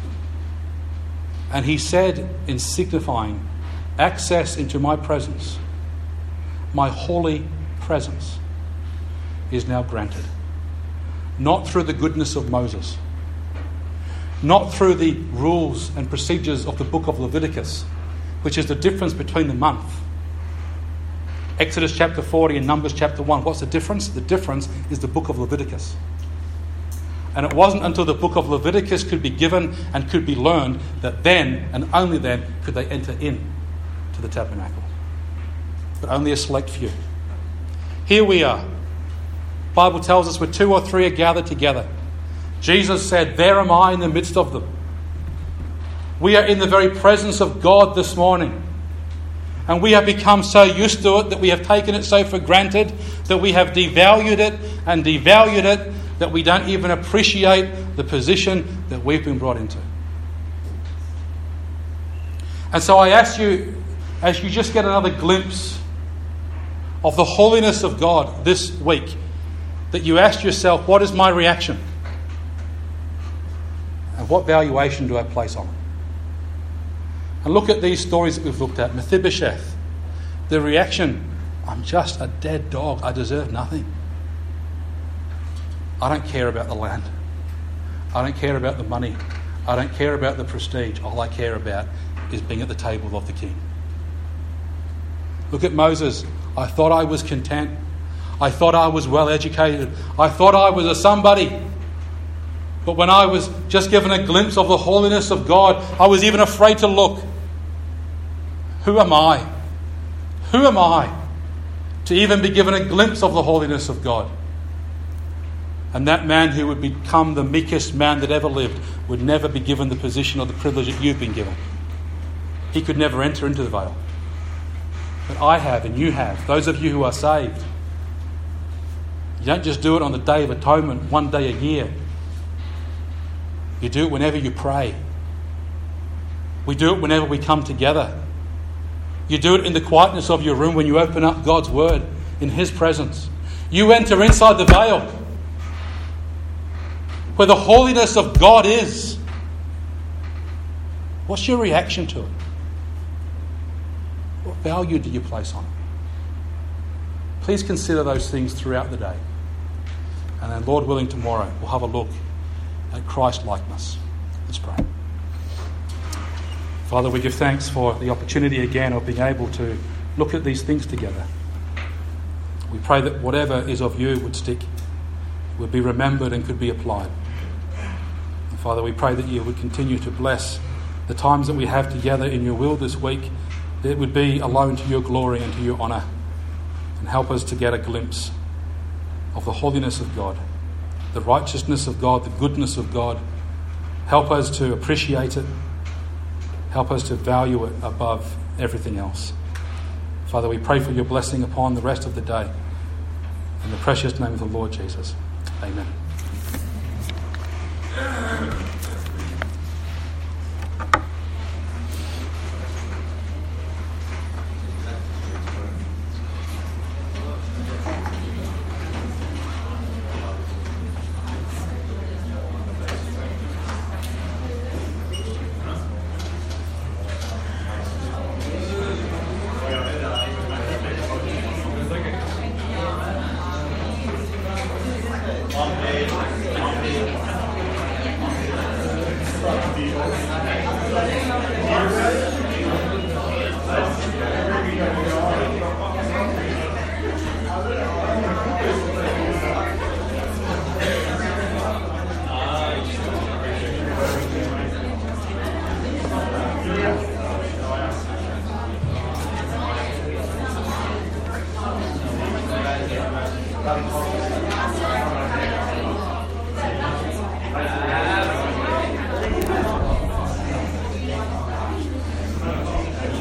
And he said, in signifying access into my presence, my holy presence is now granted. Not through the goodness of Moses, not through the rules and procedures of the book of Leviticus, which is the difference between the month. Exodus chapter 40 and Numbers chapter 1. What's the difference? The difference is the book of Leviticus. And it wasn't until the book of Leviticus could be given and could be learned that then, and only then, could they enter in to the tabernacle. But only a select few. Here we are. The Bible tells us where 2 or 3 are gathered together. Jesus said, "There am I in the midst of them." We are in the very presence of God this morning. And we have become so used to it that we have taken it so for granted that we have devalued it that we don't even appreciate the position that we've been brought into. And so I ask you, as you just get another glimpse of the holiness of God this week, that you ask yourself, what is my reaction? And what valuation do I place on it? And look at these stories that we've looked at. Mephibosheth, the reaction, I'm just a dead dog. I deserve nothing. I don't care about the land. I don't care about the money. I don't care about the prestige. All I care about is being at the table of the king. Look at Moses. I thought I was content. I thought I was well educated. I thought I was a somebody. But when I was just given a glimpse of the holiness of God, I was even afraid to look. Who am I? Who am I to even be given a glimpse of the holiness of God? And that man who would become the meekest man that ever lived would never be given the position or the privilege that you've been given. He could never enter into the veil. But I have and you have. Those of you who are saved. You don't just do it on the Day of Atonement, one day a year. You do it whenever you pray. We do it whenever we come together. You do it in the quietness of your room when you open up God's Word in His presence. You enter inside the veil where the holiness of God is. What's your reaction to it? What value do you place on it? Please consider those things throughout the day. And then, Lord willing, tomorrow we'll have a look at Christ-likeness. Let's pray. Father, we give thanks for the opportunity again of being able to look at these things together. We pray that whatever is of you would stick, would be remembered and could be applied. And Father, we pray that you would continue to bless the times that we have together in your will this week, that it would be alone to your glory and to your honour, and help us to get a glimpse of the holiness of God, the righteousness of God, the goodness of God. Help us to appreciate it. Help us to value it above everything else. Father, we pray for your blessing upon the rest of the day. In the precious name of the Lord Jesus. Amen. Thank you.